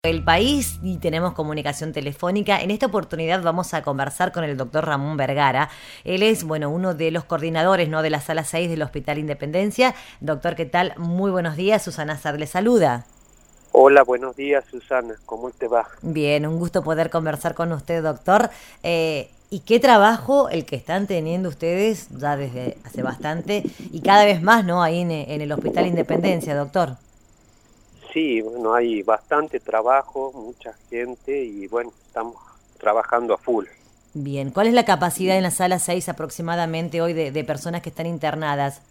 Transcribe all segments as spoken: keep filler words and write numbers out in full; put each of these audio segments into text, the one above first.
el país y tenemos comunicación telefónica. En esta oportunidad vamos a conversar con el doctor Ramón Vergara. Él es, bueno, uno de los coordinadores, ¿no?, de la Sala seis del Hospital Independencia. Doctor, ¿qué tal? Muy buenos días. Susana Sad le saluda. Hola, buenos días, Susana. ¿Cómo te va? Bien, un gusto poder conversar con usted, doctor. Eh, ¿Y qué trabajo el que están teniendo ustedes ya desde hace bastante y cada vez más, ¿no?, ahí en, en el Hospital Independencia, doctor? Sí, bueno, hay bastante trabajo, mucha gente y bueno, estamos trabajando a full. Bien, ¿cuál es la capacidad en la sala seis aproximadamente hoy de, de personas que están internadas?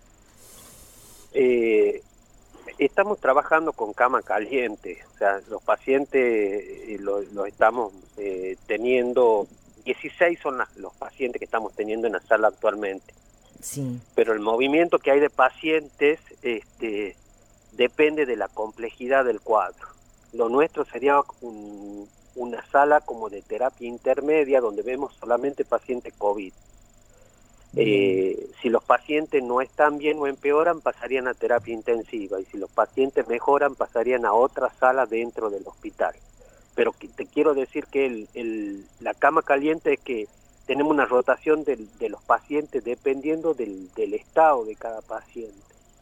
Eh, estamos trabajando con cama caliente, o sea, los pacientes eh, los lo estamos eh, teniendo, dieciséis son las, los pacientes que estamos teniendo en la sala actualmente. Sí. Pero el movimiento que hay de pacientes este, depende de la complejidad del cuadro. Lo nuestro sería un, una sala como de terapia intermedia donde vemos solamente pacientes COVID. Eh, si los pacientes no están bien o empeoran, pasarían a terapia intensiva, y si los pacientes mejoran, pasarían a otra sala dentro del hospital. Pero que, te quiero decir que el, el, la cama caliente es que tenemos una rotación de, de los pacientes dependiendo del, del estado de cada paciente.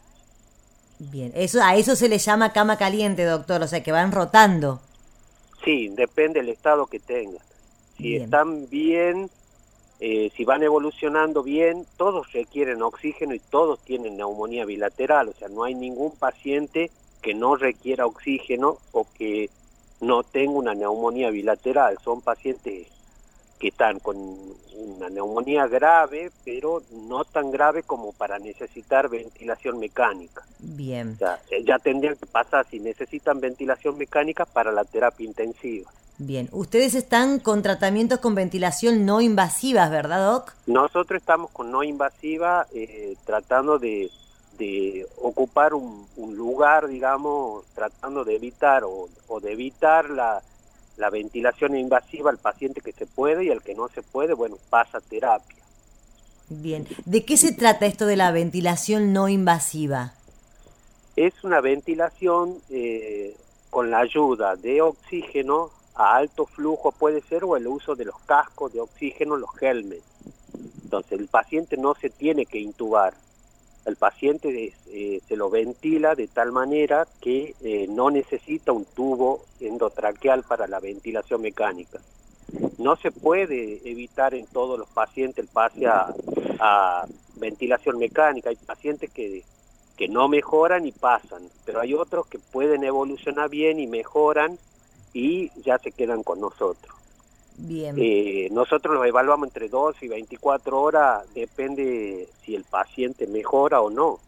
Bien, eso, a eso se le llama cama caliente, doctor, o sea que van rotando. Sí, depende del estado que tengan. Si Bien. están bien, eh, si van evolucionando bien, todos requieren oxígeno y todos tienen neumonía bilateral, o sea, no hay ningún paciente que no requiera oxígeno o que no tenga una neumonía bilateral. Son pacientes que están con una neumonía grave, pero no tan grave como para necesitar ventilación mecánica. Bien. O sea, ya tendrían que pasar, si necesitan ventilación mecánica, para la terapia intensiva. Bien, ustedes están con tratamientos con ventilación no invasivas, ¿verdad, doc? Nosotros estamos con no invasiva, eh, tratando de, de ocupar un, un lugar, digamos, tratando de evitar o, o de evitar la, la ventilación invasiva al paciente que se puede, y al que no se puede, bueno, pasa terapia. Bien, ¿de qué se trata esto de la ventilación no invasiva? Es una ventilación eh, con la ayuda de oxígeno a alto flujo, puede ser, o el uso de los cascos de oxígeno, los helmets. Entonces el paciente no se tiene que intubar, el paciente eh, se lo ventila de tal manera que eh, no necesita un tubo endotraqueal para la ventilación mecánica. No se puede evitar en todos los pacientes el pase a, a ventilación mecánica. Hay pacientes que, que no mejoran y pasan, pero hay otros que pueden evolucionar bien y mejoran y ya se quedan con nosotros. Bien. Eh, nosotros los evaluamos entre dos y veinticuatro horas, depende si el paciente mejora o no.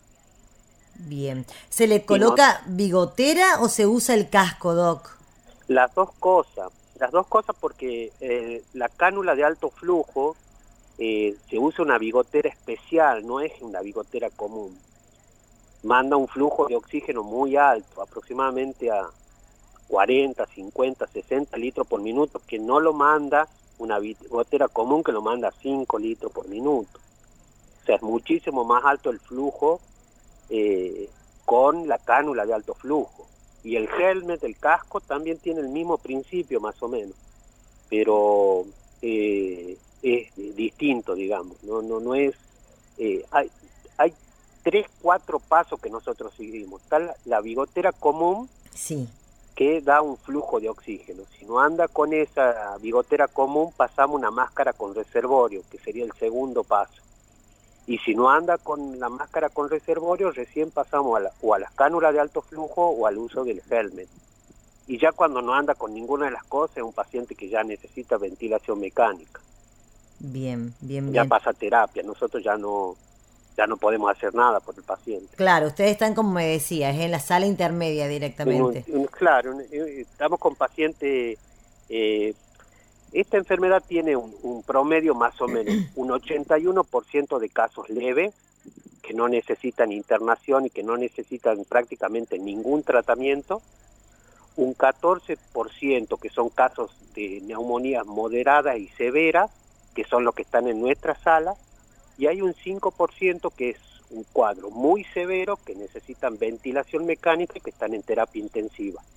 Bien. ¿Se le Y no, coloca bigotera o se usa el casco, doc? las dos cosas, las dos cosas porque eh, la cánula de alto flujo eh, se usa una bigotera especial, no es una bigotera común. Manda un flujo de oxígeno muy alto, aproximadamente a cuarenta, cincuenta, sesenta litros por minuto, que no lo manda una bigotera común, que lo manda a cinco litros por minuto. O sea, es muchísimo más alto el flujo eh, con la cánula de alto flujo. Y el helmet, el casco, también tiene el mismo principio más o menos, pero eh, es distinto, digamos, no no no es... Eh, hay, hay tres, cuatro pasos que nosotros seguimos. Está la, la bigotera común, Sí. que da un flujo de oxígeno. Si no anda con esa bigotera común, pasamos una máscara con reservorio, que sería el segundo paso. Y si no anda con la máscara con reservorio, recién pasamos a la, o a las cánulas de alto flujo o al uso del helmet. Y ya cuando no anda con ninguna de las cosas, es un paciente que ya necesita ventilación mecánica. Bien, bien, Ya bien. pasa terapia, nosotros ya no, ya no podemos hacer nada por el paciente. Claro, ustedes están, como me decía, es en la sala intermedia En un, directamente. un, claro, un, estamos con pacientes... Eh, esta enfermedad tiene un, un promedio más o menos, un ochenta y uno por ciento de casos leves, que no necesitan internación y que no necesitan prácticamente ningún tratamiento, un catorce por ciento que son casos de neumonías moderadas y severas, que son los que están en nuestra sala, y hay un cinco por ciento que es un cuadro muy severo, que necesitan ventilación mecánica y que están en terapia intensiva.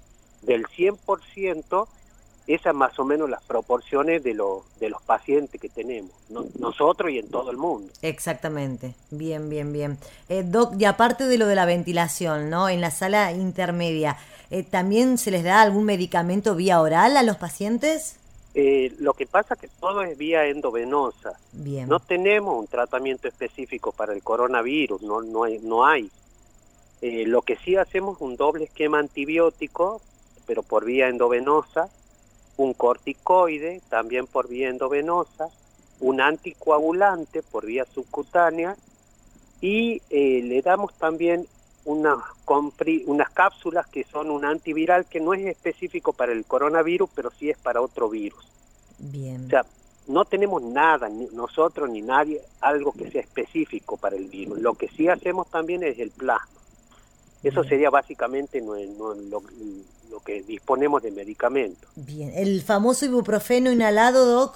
del cien por ciento, esas más o menos las proporciones de, los de los pacientes que tenemos, no, nosotros y en todo el mundo. Exactamente, bien, bien, bien. Eh, Doc, y aparte de lo de la ventilación, ¿no? En la sala intermedia, eh, ¿también se les da algún medicamento vía oral a los pacientes? Eh, lo que pasa es que todo es vía endovenosa. Bien. No tenemos un tratamiento específico para el coronavirus, no, no hay. No hay. Eh, lo que sí hacemos es un doble esquema antibiótico, pero por vía endovenosa, un corticoide, también por vía endovenosa, un anticoagulante por vía subcutánea, y eh, le damos también unas, compri unas cápsulas que son un antiviral que no es específico para el coronavirus, pero sí es para otro virus. Bien. O sea, no tenemos nada, ni nosotros ni nadie, algo que sea específico para el virus. Lo que sí hacemos también es el plasma. Eso Bien. Sería básicamente no, no, lo, lo que disponemos de medicamentos. Bien. ¿El famoso ibuprofeno inhalado, Doc?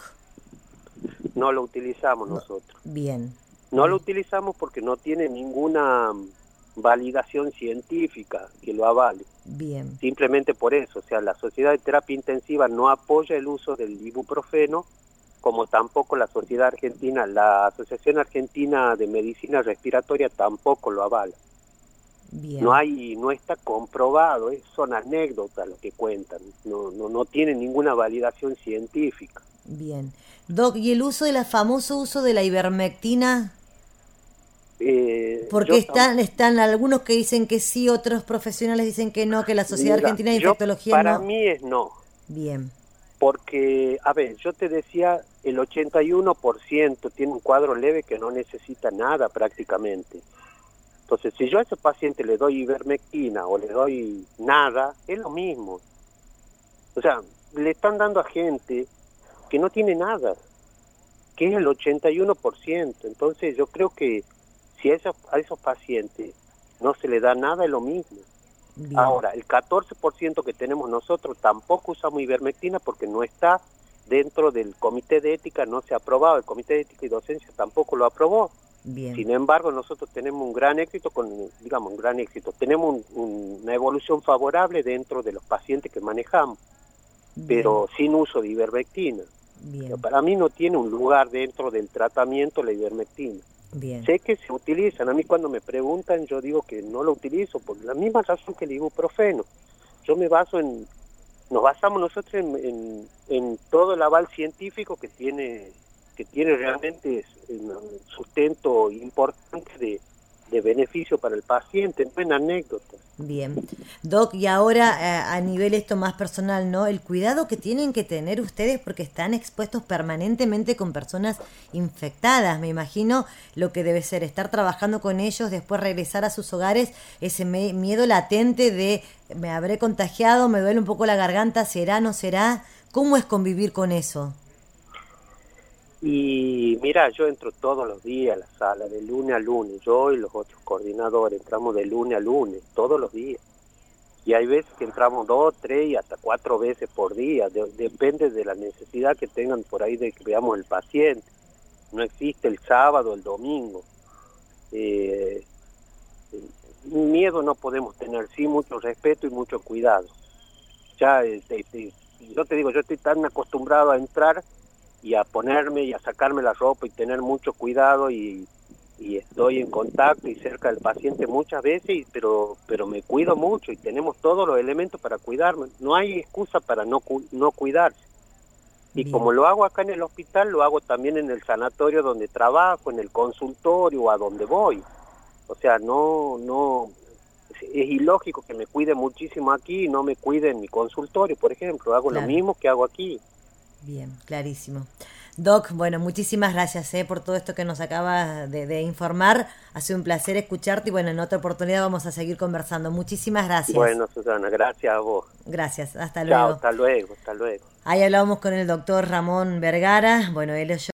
No lo utilizamos no. nosotros. Bien. No Bien. lo utilizamos porque no tiene ninguna validación científica que lo avale. Bien. Simplemente por eso, o sea, la Sociedad de Terapia Intensiva no apoya el uso del ibuprofeno, como tampoco la Sociedad Argentina, la Asociación Argentina de Medicina Respiratoria tampoco lo avala. Bien. No hay, no está comprobado, es, son anécdotas lo que cuentan, no, no, no tiene ninguna validación científica. Bien. Doc, ¿y el uso de la famoso uso de la ivermectina? Eh, Porque están, están algunos que dicen que sí, otros profesionales dicen que no, que la Sociedad mira, Argentina de yo, Infectología para no. Para mí es no. Bien. Porque, a ver, yo te decía, el ochenta y uno por ciento tiene un cuadro leve que no necesita nada prácticamente. Entonces, si yo a ese paciente le doy ivermectina o le doy nada, es lo mismo. O sea, le están dando a gente que no tiene nada, que es el ochenta y uno por ciento. Entonces, yo creo que si a esos, a esos pacientes no se le da nada, es lo mismo. Bien. Ahora, el catorce por ciento que tenemos nosotros tampoco usamos ivermectina porque no está dentro del comité de ética, no se ha aprobado, el comité de ética y docencia tampoco lo aprobó. Bien. Sin embargo, nosotros tenemos un gran éxito, con, digamos, un gran éxito. Tenemos un, un, una evolución favorable dentro de los pacientes que manejamos, Bien. Pero sin uso de ivermectina. Bien. Para mí no tiene un lugar dentro del tratamiento la ivermectina. Bien. Sé que se utilizan, a mí cuando me preguntan yo digo que no lo utilizo, por la misma razón que el ibuprofeno. Yo me baso en, nos basamos nosotros en, en, en todo el aval científico que tiene que tiene realmente un sustento importante de, de beneficio para el paciente, no en anécdotas. Bien. Doc, y ahora eh, a nivel esto más personal, ¿no? El cuidado que tienen que tener ustedes porque están expuestos permanentemente con personas infectadas, me imagino lo que debe ser estar trabajando con ellos, después regresar a sus hogares, ese me miedo latente de me habré contagiado, me duele un poco la garganta, ¿será, no será? ¿Cómo es convivir con eso? Y mira, yo entro todos los días a la sala, de lunes a lunes, yo y los otros coordinadores, entramos de lunes a lunes, todos los días. Y hay veces que entramos dos, tres y hasta cuatro veces por día, de, depende de la necesidad que tengan por ahí de que veamos el paciente. No existe el sábado, el domingo. Eh, miedo no podemos tener, sí mucho respeto y mucho cuidado. Ya, este, este, yo te digo, yo estoy tan acostumbrado a entrar y a ponerme y a sacarme la ropa y tener mucho cuidado y, y estoy en contacto y cerca del paciente muchas veces, pero pero me cuido mucho y tenemos todos los elementos para cuidarme. No hay excusa para no, no cuidarse. Y Bien. Como lo hago acá en el hospital, lo hago también en el sanatorio donde trabajo, en el consultorio o a donde voy. O sea, no, no, es ilógico que me cuide muchísimo aquí y no me cuide en mi consultorio, por ejemplo. Hago claro. Lo mismo que hago aquí. Bien, clarísimo. Doc, bueno, muchísimas gracias eh, por todo esto que nos acaba de, de informar. Ha sido un placer escucharte y bueno, en otra oportunidad vamos a seguir conversando. Muchísimas gracias. Bueno, Susana, gracias a vos. Gracias, hasta Chao, luego. hasta luego, hasta luego. Ahí hablábamos con el doctor Ramón Vergara. Bueno, él es